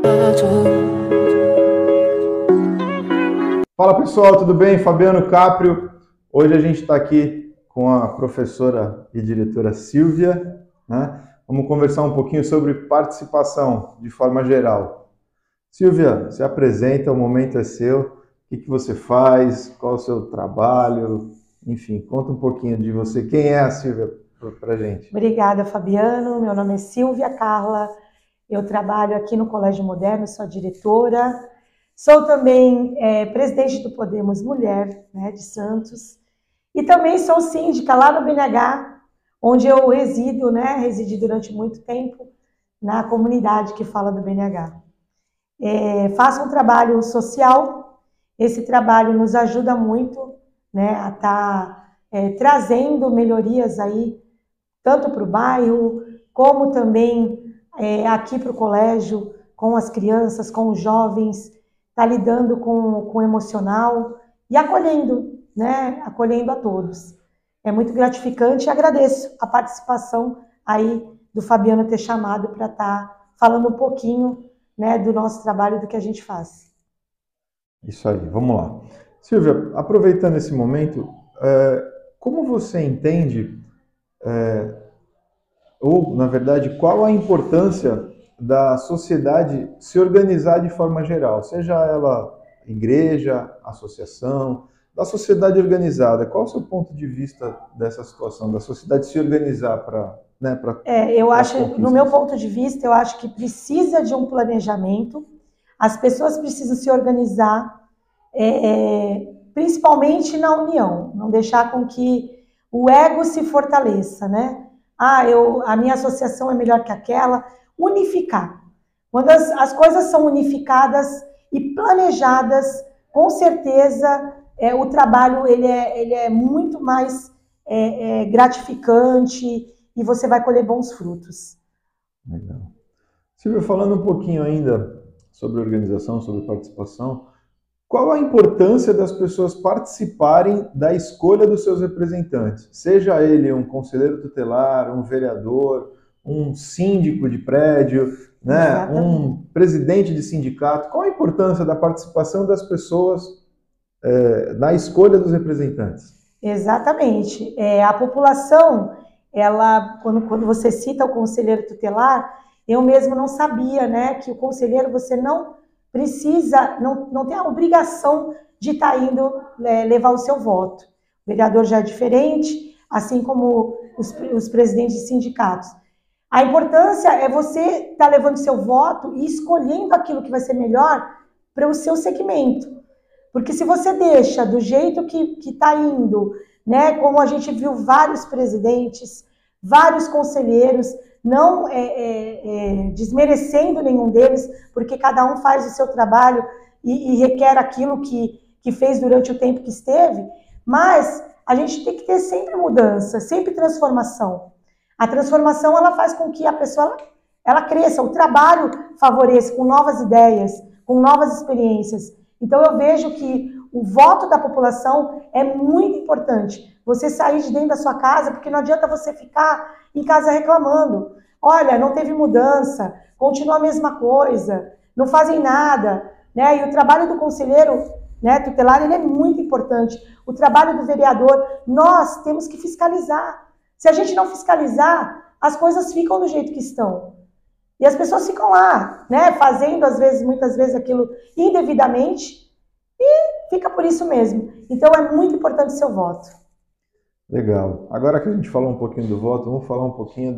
Fala pessoal, tudo bem? Fabiano Caprio. Hoje a gente está aqui com a professora e diretora Silvia, né? Vamos conversar um pouquinho sobre participação de forma geral. Silvia, se apresenta, o momento é seu. O que você faz? Qual é o seu trabalho? Enfim, conta um pouquinho de você. Quem é a Silvia para a gente? Obrigada, Fabiano. Meu nome é Silvia Carla. Eu trabalho aqui no Colégio Moderno, sou diretora. Sou também presidente do Podemos Mulher, né, de Santos. E também sou síndica lá no BNH, onde eu resido, né, residi durante muito tempo na comunidade que fala do BNH. Faço um trabalho social. Esse trabalho nos ajuda muito, né, a estar trazendo melhorias aí, tanto para o bairro, como também aqui para o colégio, com as crianças, com os jovens, está lidando com o emocional e acolhendo, né, acolhendo a todos. É muito gratificante e agradeço a participação aí do Fabiano ter chamado para estar falando um pouquinho, né, do nosso trabalho, do que a gente faz. Isso aí, vamos lá. Silvia, aproveitando esse momento, como você entende, ou na verdade, qual a importância da sociedade se organizar de forma geral, seja ela igreja, associação, da sociedade organizada? Qual é o seu ponto de vista dessa situação, da sociedade se organizar para... né, eu acho, no meu ponto de vista, eu acho que precisa de um planejamento, as pessoas precisam se organizar, principalmente na união, não deixar com que o ego se fortaleça, né? A minha associação é melhor que aquela. Unificar. Quando as coisas são unificadas e planejadas, com certeza o trabalho ele é muito mais gratificante e você vai colher bons frutos. Legal. Silvia, falando um pouquinho ainda sobre organização, sobre participação, qual a importância das pessoas participarem da escolha dos seus representantes? Seja ele um conselheiro tutelar, um vereador, um síndico de prédio, né, um presidente de sindicato. Qual a importância da participação das pessoas na escolha dos representantes? Exatamente. A população, ela, quando você cita o conselheiro tutelar, eu mesmo não sabia, né, que o conselheiro você não precisa, não tem a obrigação de estar indo levar o seu voto. O vereador já é diferente, assim como os presidentes de sindicatos. A importância é você estar levando seu voto e escolhendo aquilo que vai ser melhor para o seu segmento. Porque se você deixa do jeito que está indo, né, como a gente viu vários presidentes, vários conselheiros, não desmerecendo nenhum deles, porque cada um faz o seu trabalho e requer aquilo que fez durante o tempo que esteve, mas a gente tem que ter sempre mudança, sempre transformação. A transformação ela faz com que a pessoa ela cresça, o trabalho favoreça com novas ideias, com novas experiências. Então eu vejo que o voto da população é muito importante. Você sair de dentro da sua casa, porque não adianta você ficar em casa reclamando. Olha, não teve mudança, continua a mesma coisa, não fazem nada, né? E o trabalho do conselheiro, né, tutelar, ele é muito importante. O trabalho do vereador, nós temos que fiscalizar. Se a gente não fiscalizar, as coisas ficam do jeito que estão. E as pessoas ficam lá, né, fazendo, muitas vezes, aquilo indevidamente e fica por isso mesmo. Então, é muito importante o seu voto. Legal. Agora que a gente falou um pouquinho do voto, vamos falar um pouquinho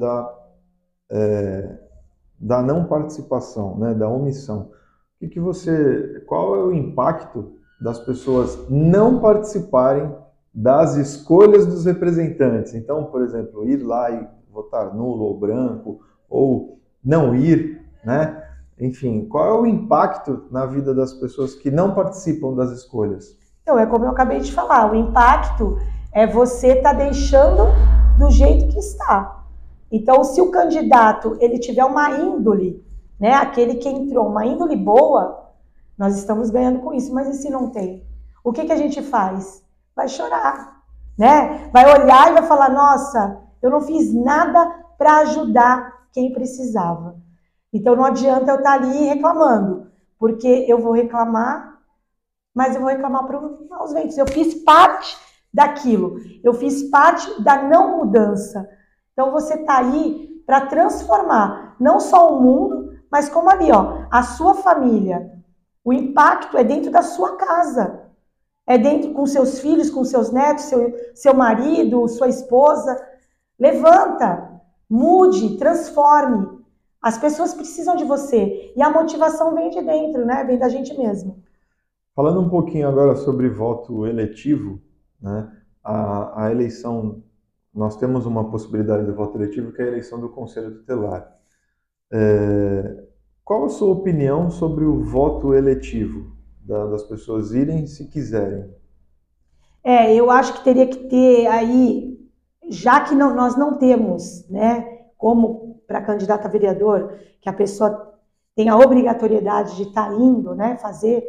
da não participação, né, da omissão. Qual é o impacto das pessoas não participarem das escolhas dos representantes? Então, por exemplo, ir lá e votar nulo ou branco, ou não ir, né? Enfim, qual é o impacto na vida das pessoas que não participam das escolhas? Então, é como eu acabei de falar, o impacto é você estar deixando do jeito que está. Então, se o candidato ele tiver uma índole, né, aquele que entrou, uma índole boa, nós estamos ganhando com isso, mas e se não tem? O que a gente faz? Vai chorar, né? Vai olhar e vai falar, nossa, eu não fiz nada para ajudar quem precisava. Então não adianta eu estar ali reclamando, porque eu vou reclamar, mas eu vou reclamar aos ventos. Eu fiz parte daquilo, eu fiz parte da não mudança. Então você está aí para transformar não só o mundo, mas como ali, ó, a sua família. O impacto é dentro da sua casa, é dentro com seus filhos, com seus netos, seu marido, sua esposa. Levanta, mude, transforme. As pessoas precisam de você e a motivação vem de dentro, né? Vem da gente mesmo. Falando um pouquinho agora sobre voto eletivo, né? A eleição, nós temos uma possibilidade de voto eletivo que é a eleição do Conselho Tutelar. Qual a sua opinião sobre o voto eletivo, das pessoas irem se quiserem? Eu acho que teria que ter aí, já que nós não temos, né, como para candidato a vereador, que a pessoa tem a obrigatoriedade de estar indo, né, fazer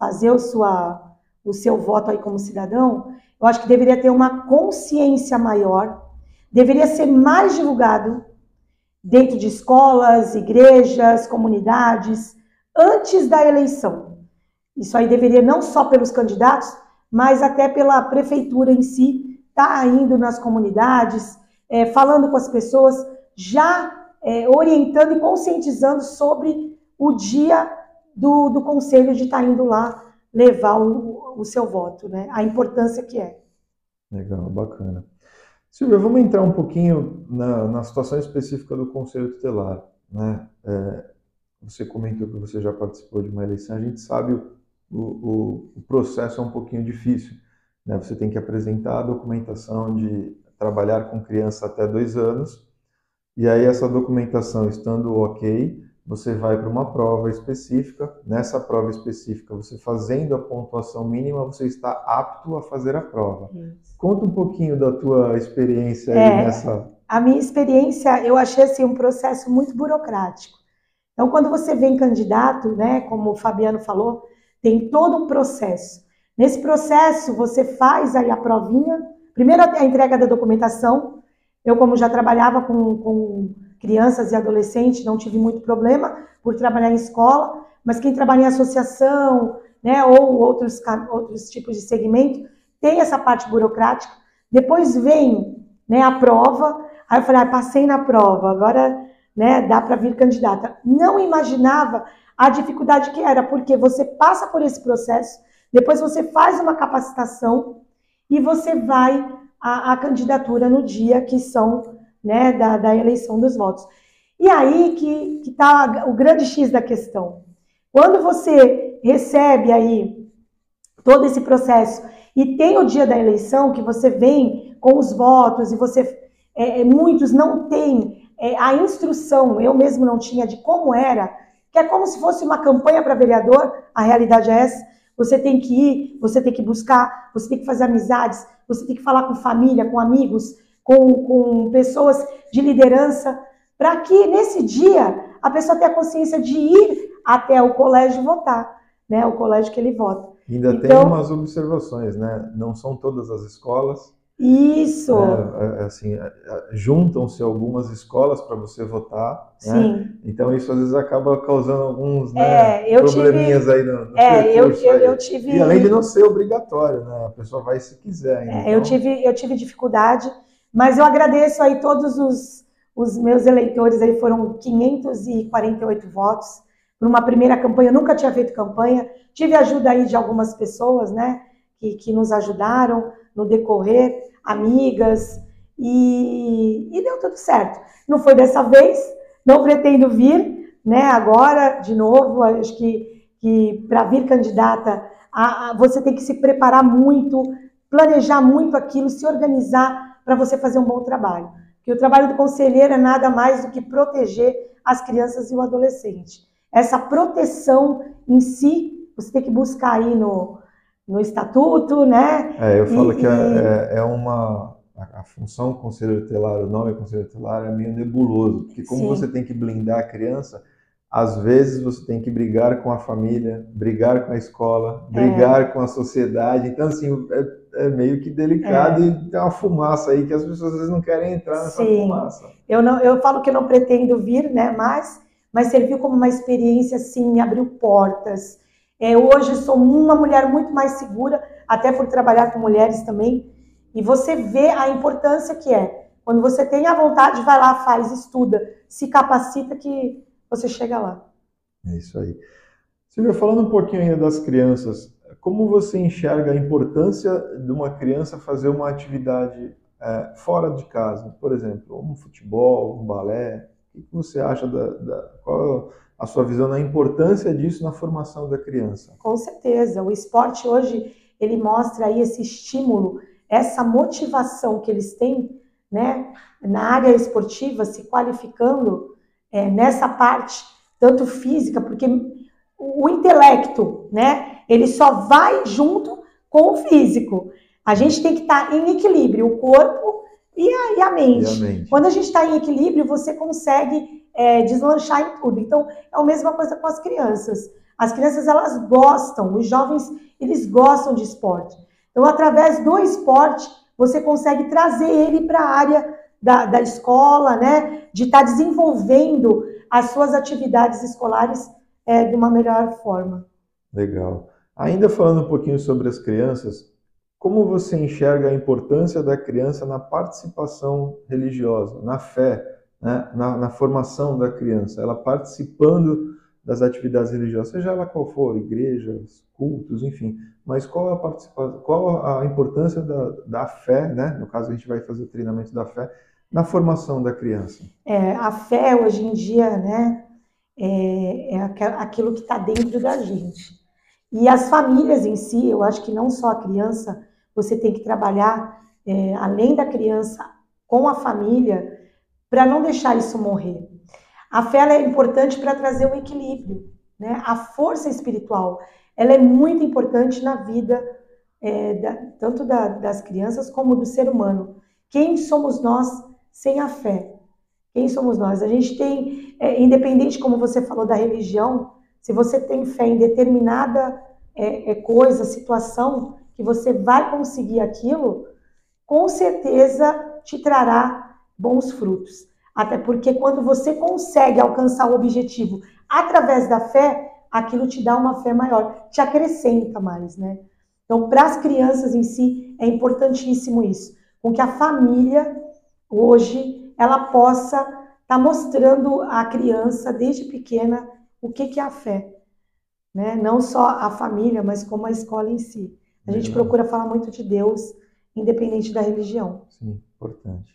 o seu voto aí como cidadão, eu acho que deveria ter uma consciência maior, deveria ser mais divulgado dentro de escolas, igrejas, comunidades, antes da eleição. Isso aí deveria não só pelos candidatos, mas até pela prefeitura em si, tá indo nas comunidades, falando com as pessoas, já orientando e conscientizando sobre o dia do conselho de estar indo lá levar o seu voto, né? A importância que é. Legal, bacana. Silvia, vamos entrar um pouquinho na situação específica do Conselho Tutelar, né? Você comentou que você já participou de uma eleição, a gente sabe o processo é um pouquinho difícil, né? Você tem que apresentar a documentação de trabalhar com criança até 2 anos, e aí essa documentação estando ok, você vai para uma prova específica. Nessa prova específica, você fazendo a pontuação mínima, você está apto a fazer a prova. Isso. Conta um pouquinho da tua experiência aí nessa... A minha experiência, eu achei assim, um processo muito burocrático. Então, quando você vem candidato, né, como o Fabiano falou, tem todo um processo. Nesse processo, você faz aí a provinha, primeiro a entrega da documentação. Eu, como já trabalhava com crianças e adolescentes, não tive muito problema por trabalhar em escola, mas quem trabalha em associação, né, ou outros tipos de segmento, tem essa parte burocrática. Depois vem, né, a prova, aí eu falei, passei na prova, agora, né, dá para vir candidata. Não imaginava a dificuldade que era, porque você passa por esse processo, depois você faz uma capacitação e você vai à candidatura no dia que são, né, da eleição dos votos. E aí que está o grande X da questão. Quando você recebe aí todo esse processo e tem o dia da eleição, que você vem com os votos e você, muitos não têm a instrução, eu mesmo não tinha, de como era, que é como se fosse uma campanha para vereador, a realidade é essa. Você tem que ir, você tem que buscar, você tem que fazer amizades, você tem que falar com família, com amigos, com pessoas de liderança, para que nesse dia a pessoa tenha a consciência de ir até o colégio votar, né? O colégio que ele vota. Ainda tem umas observações, né? Não são todas as escolas. Isso. Assim, juntam-se algumas escolas para você votar. Sim. Né? Então isso às vezes acaba causando alguns probleminhas aí no percurso. Eu tive... E além de não ser obrigatório, né? A pessoa vai se quiser. Então... eu tive dificuldade, mas eu agradeço aí todos os meus eleitores, aí foram 548 votos. Por uma primeira campanha, eu nunca tinha feito campanha. Tive ajuda aí de algumas pessoas, né? Que nos ajudaram no decorrer, amigas, e deu tudo certo. Não foi dessa vez, não pretendo vir, né, agora, de novo. Acho que para vir candidata, você tem que se preparar muito, planejar muito aquilo, se organizar para você fazer um bom trabalho. Porque o trabalho do conselheiro é nada mais do que proteger as crianças e o adolescente. Essa proteção em si, você tem que buscar aí no estatuto, né? Eu falo que a função conselheiro tutelar, o nome conselheiro tutelar é meio nebuloso, porque como você tem que blindar a criança, às vezes você tem que brigar com a família, brigar com a escola, brigar com a sociedade, então assim, é meio que delicado e tem uma fumaça aí que as pessoas às vezes não querem entrar nessa fumaça. Eu falo que eu não pretendo vir, né, mas mas serviu como uma experiência, assim, me abriu portas. Hoje sou uma mulher muito mais segura, até por trabalhar com mulheres também, e você vê a importância que é. Quando você tem a vontade, vai lá, faz, estuda, se capacita que você chega lá. É isso aí. Silvia, falando um pouquinho ainda das crianças, como você enxerga a importância de uma criança fazer uma atividade fora de casa? Por exemplo, um futebol, um balé. O que você acha qual a sua visão da importância disso na formação da criança? Com certeza. O esporte hoje, ele mostra aí esse estímulo, essa motivação que eles têm, né, na área esportiva, se qualificando nessa parte, tanto física, porque o intelecto, né, ele só vai junto com o físico. A gente tem que estar em equilíbrio, o corpo e a mente. Quando a gente está em equilíbrio, você consegue deslanchar em tudo. Então, é a mesma coisa com as crianças. As crianças, elas gostam, os jovens, eles gostam de esporte. Então, através do esporte, você consegue trazer ele para a área da escola, né, de estar desenvolvendo as suas atividades escolares de uma melhor forma. Legal. Ainda falando um pouquinho sobre as crianças, como você enxerga a importância da criança na participação religiosa, na fé, né? na formação da criança, ela participando das atividades religiosas, seja ela qual for, igrejas, cultos, enfim, mas qual a importância da fé, né? No caso a gente vai fazer o treinamento da fé, na formação da criança? A fé hoje em dia, né, aquilo que está dentro da gente. E as famílias em si, eu acho que não só a criança, você tem que trabalhar, além da criança, com a família, para não deixar isso morrer. A fé ela é importante para trazer o equilíbrio, né? A força espiritual, ela é muito importante na vida tanto das crianças como do ser humano. Quem somos nós sem a fé? Quem somos nós? A gente tem, independente, como você falou, da religião, se você tem fé em determinada coisa, situação, que você vai conseguir aquilo, com certeza te trará bons frutos. Até porque quando você consegue alcançar o objetivo através da fé, aquilo te dá uma fé maior, te acrescenta mais, né? Então, para as crianças em si, é importantíssimo isso, com que a família, hoje, ela possa estar mostrando à criança, desde pequena, o que é a fé, né? Não só a família, mas como a escola em si. A gente procura falar muito de Deus, independente da religião. Sim, importante.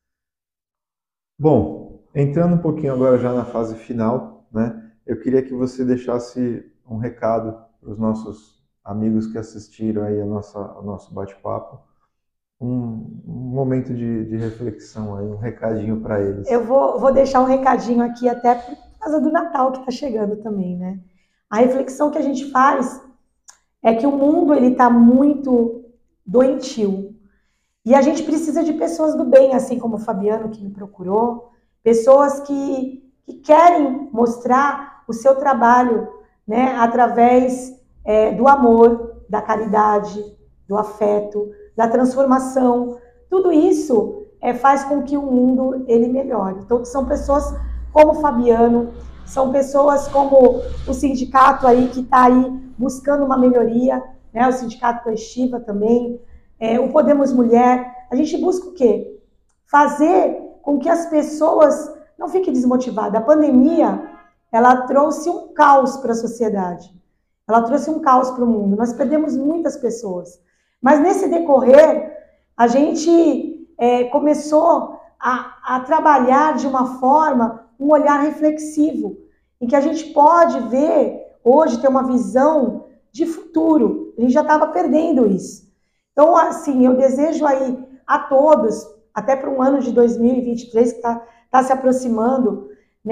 Bom, entrando um pouquinho agora já na fase final, né? Eu queria que você deixasse um recado para os nossos amigos que assistiram aí ao nosso bate-papo, um momento de reflexão aí, um recadinho para eles. Eu vou deixar um recadinho aqui até por causa do Natal que está chegando também, né? A reflexão que a gente faz é que o mundo ele está muito doentio. E a gente precisa de pessoas do bem, assim como o Fabiano que me procurou, pessoas que querem mostrar o seu trabalho, né, através do amor, da caridade, do afeto, da transformação. Tudo isso faz com que o mundo ele melhore. Então, são pessoas como o Fabiano, são pessoas como o sindicato aí que está aí buscando uma melhoria, né, o sindicato da Estiva também, o Podemos Mulher. A gente busca o quê? Fazer com que as pessoas não fiquem desmotivadas. A pandemia, ela trouxe um caos para a sociedade. Ela trouxe um caos para o mundo. Nós perdemos muitas pessoas. Mas nesse decorrer, a gente começou a trabalhar de uma forma, um olhar reflexivo, em que a gente pode ver, hoje, ter uma visão de futuro. A gente já estava perdendo isso. Então, assim, eu desejo aí a todos, até para um ano de 2023 que está se aproximando,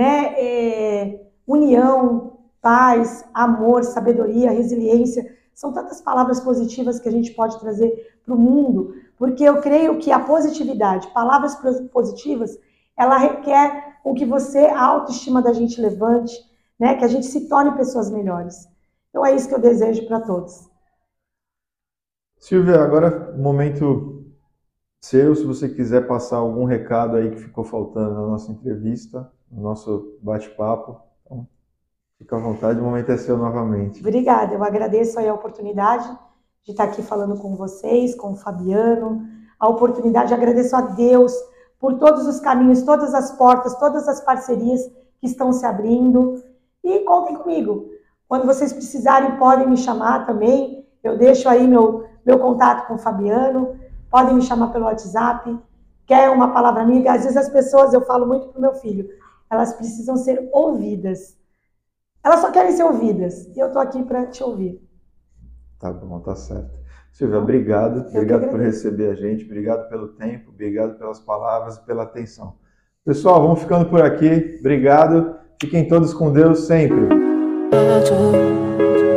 né? União, paz, amor, sabedoria, resiliência, são tantas palavras positivas que a gente pode trazer para o mundo, porque eu creio que a positividade, palavras positivas, ela requer com que a autoestima da gente levante, né? Que a gente se torne pessoas melhores. Então é isso que eu desejo para todos. Silvia, agora momento seu, se você quiser passar algum recado aí que ficou faltando na nossa entrevista, no nosso bate-papo, Bom, fica à vontade, o momento é seu novamente. Obrigada, eu agradeço aí a oportunidade de estar aqui falando com vocês, com o Fabiano, a oportunidade, agradeço a Deus por todos os caminhos, todas as portas, todas as parcerias que estão se abrindo. E contem comigo. Quando vocês precisarem, podem me chamar também. Eu deixo aí meu contato com o Fabiano. Podem me chamar pelo WhatsApp. Quer uma palavra amiga? Às vezes as pessoas, eu falo muito para o meu filho, elas precisam ser ouvidas. Elas só querem ser ouvidas. E eu estou aqui para te ouvir. Tá bom, tá certo. Silvia, obrigado. Obrigado por receber a gente. Obrigado pelo tempo. Obrigado pelas palavras e pela atenção. Pessoal, vamos ficando por aqui. Obrigado. Fiquem todos com Deus sempre.